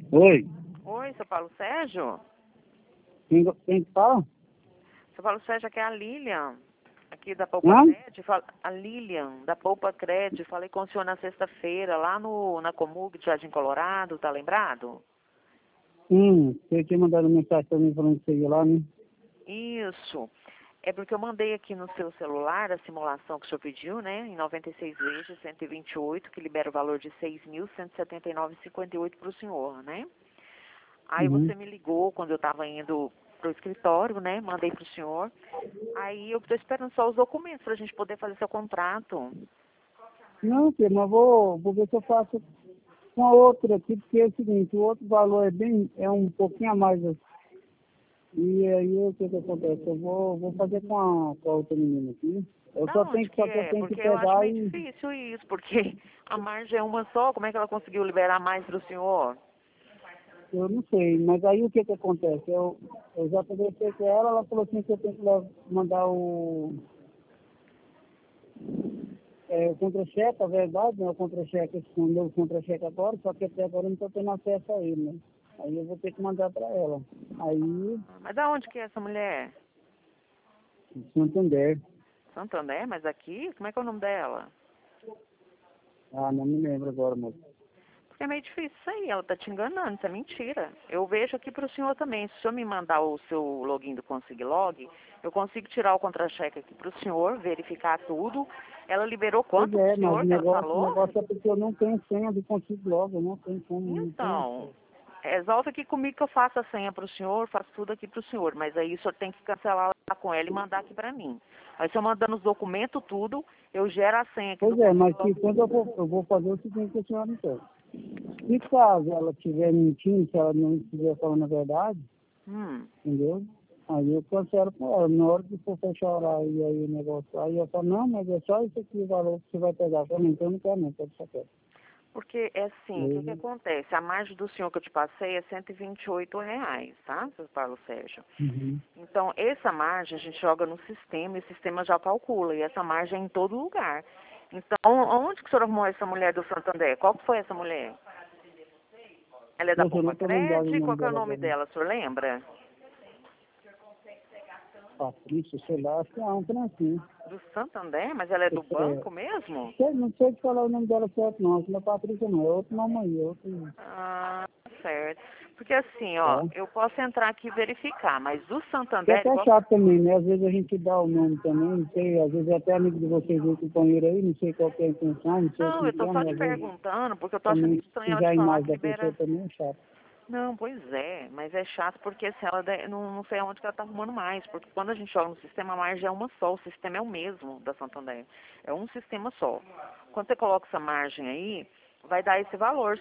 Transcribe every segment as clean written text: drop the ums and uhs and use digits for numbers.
Oi, Oi, seu Paulo Sérgio? quem que fala? Seu Paulo Sérgio, aqui é a Lilian, aqui da Poupa Hã? Cred. A Lilian, da Poupa Cred. Falei com o senhor na sexta-feira, lá na Comug de Jardim Colorado, tá lembrado? Você tinha mandado mensagem pra mim falando que você ia lá, né? Isso. É porque eu mandei aqui no seu celular a simulação que o senhor pediu, né? Em 96 vezes, 128, que libera o valor de 6.179,58 para o senhor, né? Aí Uhum. você me ligou quando eu estava indo pro escritório, né? Mandei pro senhor. Aí eu estou esperando só os documentos para a gente poder fazer seu contrato. Não, filho, mas vou ver se eu faço com a outra aqui, porque é o seguinte, o outro valor é um pouquinho a mais. E aí o que acontece? Eu vou fazer com a outra menina aqui. Eu Da só onde tenho, que só que eu é? tenho que Porque eu acho pegar meio e. difícil isso, porque a margem é uma só. Como é que ela conseguiu liberar mais para o senhor? Eu não sei, mas aí o que acontece? Eu já conversei com ela falou assim que eu tenho que mandar o contra-cheque, a verdade, né? O contra-cheque, esse meu contra-cheque agora, só que até agora eu não estou tendo acesso a ele, né? Aí eu vou ter que mandar para ela. Aí, Mas da onde que é essa mulher? Santander. Santander, mas aqui? Como é que é o nome dela? Ah, não me lembro agora, moço. Porque é meio difícil isso aí, ela tá te enganando, isso é mentira. Eu vejo aqui pro senhor também. Se o senhor me mandar o seu login do Consiglog, eu consigo tirar o contra-cheque aqui pro senhor, verificar tudo. Ela liberou Pois quanto pro é, mas senhor que ela o falou? negócio é porque eu não tenho senha do Consigo Logo, eu não tenho como, não tenho Então, acesso. resolve aqui comigo que eu faço a senha pro senhor, faço tudo aqui pro senhor. Mas aí o senhor tem que cancelar lá com ela e mandar aqui pra mim. Aí se eu mandando os documentos, tudo, eu gero a senha aqui do Pois é, mas Consiglog. que quando eu vou fazer o seguinte que a senhora não quer. Se caso ela estiver mentindo, se ela não estiver falando a verdade, Hum. entendeu? Aí eu cancelo com ela. Na hora que for fechar aí o negócio, aí eu falo, não, mas é só isso aqui o valor que você vai pegar. Eu falo, não, então eu não quero não, pode deixar quieto. Porque é assim, o que que Aí, acontece? A margem do senhor que eu te passei é R$ 128, tá, seu Paulo Sérgio? uhum. Então, essa margem a gente joga no sistema e o sistema já calcula. E essa margem é em todo lugar. Então, onde que o senhor arrumou essa mulher do Santander? Qual que foi essa mulher? Ela é da Poxa, eu não Poupa estou lembrado o Cred? nome Qual que é o dela nome agora. dela? O senhor lembra? Patrícia, sei lá, acho que é um trem assim. Do Santander? Mas ela é do banco mesmo? Não sei te falar o nome dela certo não, acho que não é Patrícia não, é outro nome aí, é outro, Ah, certo. Porque assim, ó, tá? eu posso entrar aqui e verificar, mas do Que é Santander, até igual. chato também, né? Às vezes a gente dá o nome também, não sei, às vezes é até amigo de vocês aí, companheiro aí, não sei qual que é a intenção, não sei Não, eu como que tô é, só mas te às vezes perguntando, porque eu tô achando também estranho ela sujar te a falar imagem que da pessoa libera. também é chato. Não, pois é, mas é chato porque assim, não sei aonde que ela tá arrumando mais, porque quando a gente joga no sistema, a margem é uma só, o sistema é o mesmo da Santander. É um sistema só. Quando você coloca essa margem aí, vai dar esse valor,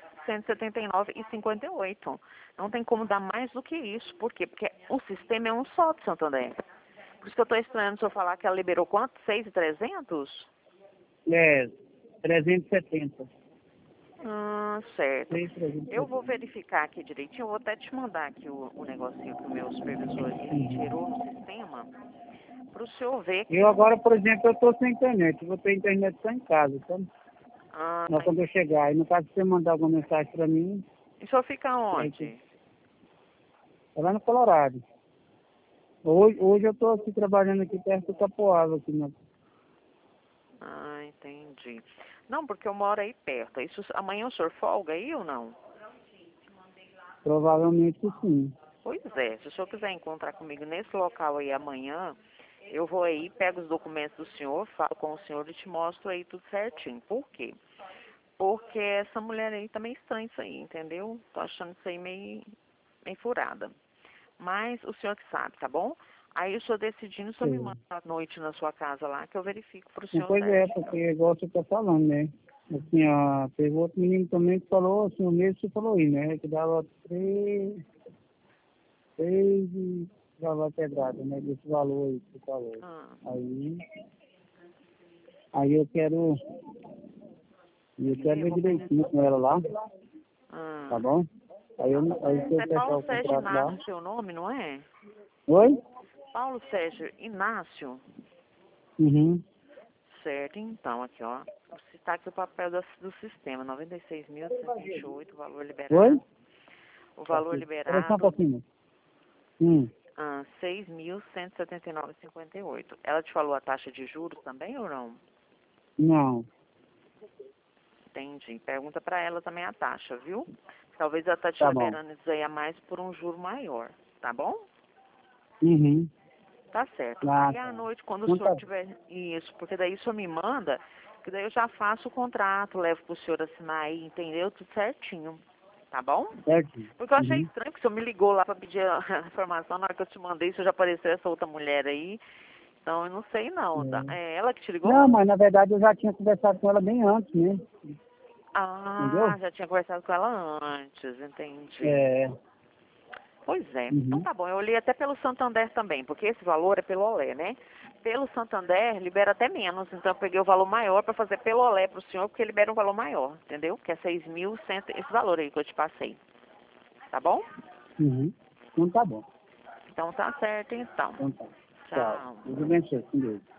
6.179,58. Não tem como dar mais do que isso. Por quê? Porque o sistema é um só do Santander. Por isso que eu tô estranhando o senhor falar que ela liberou quanto? 6.300? É, 370. Certo. Eu vou 370. verificar aqui direitinho, eu vou até te mandar aqui o negocinho que o meu supervisor ele gerou no sistema, para o senhor ver que Eu não. agora, por exemplo, eu estou sem internet, eu vou ter internet só em casa, sabe? Ah, Mas quando eu chegar, aí no caso, se você mandar alguma mensagem para mim, e o senhor fica aí, onde? é lá no Colorado. Hoje eu estou aqui trabalhando aqui perto do Capoava, aqui, né? Ah, entendi. Não, porque eu moro aí perto. Isso, amanhã o senhor folga aí ou não? Provavelmente que sim. Pois é, se o senhor quiser encontrar comigo nesse local aí amanhã, eu vou aí, pego os documentos do senhor, falo com o senhor e te mostro aí tudo certinho. Por quê? Porque essa mulher aí tá meio estranha isso aí, entendeu? Tô achando isso aí meio furada. Mas o senhor que sabe, tá bom? Aí o senhor decidindo, o senhor me Sei. manda à noite na sua casa lá, que eu verifico pro Não, senhor pois é, porque certinho. é igual você está falando, né? Assim, teve outro menino também que falou, assim, o mesmo que você falou aí, né? Que dava três e dava quebrada, né? Desse valor aí que você falou. Ah, Aí, aí eu quero ver vou ver. direitinho com ela lá, tá Ah. bom? Aí se eu É fechar Paulo o Sérgio contrato lá. Inácio seu nome, não é? Oi? Paulo Sérgio Inácio. Uhum. Certo, então, aqui, ó. Está aqui o papel do sistema, 96.128, valor Oi? liberado. O valor Espera só um liberado, pouquinho. Hum. 6.179,58. Ela te falou a taxa de juros também ou não? Não. Entendi. Pergunta para ela também a taxa, viu? Talvez ela tá te Tá bom. liberando isso aí a mais por um juro maior, tá bom? Uhum. Tá certo. Ah, Aí à tá. noite, quando o Não senhor tá. tiver isso, porque daí o senhor me manda, que daí eu já faço o contrato, levo pro senhor assinar aí, entendeu? Tudo certinho. Tá bom? Certo? Porque eu achei Uhum. estranho que o senhor me ligou lá para pedir a informação, na hora que eu te mandei, o senhor já apareceu essa outra mulher aí. Então eu não sei não, tá? É. É ela que te ligou? Não, mas na verdade eu já tinha conversado com ela bem antes, né? Ah, Entendeu? já tinha conversado com ela antes, entendi. É. Pois é. Então Uhum. tá bom, eu olhei até pelo Santander também, porque esse valor é pelo Olé, né? Pelo Santander libera até menos, então eu peguei o valor maior para fazer pelo Olé pro senhor, porque libera um valor maior, entendeu? Que é 6.100, esse valor aí que eu te passei. Tá bom? Uhum. Então tá bom. Então tá certo então. Então tá. Tchau. Tchau. Deus abençoe. Com Deus.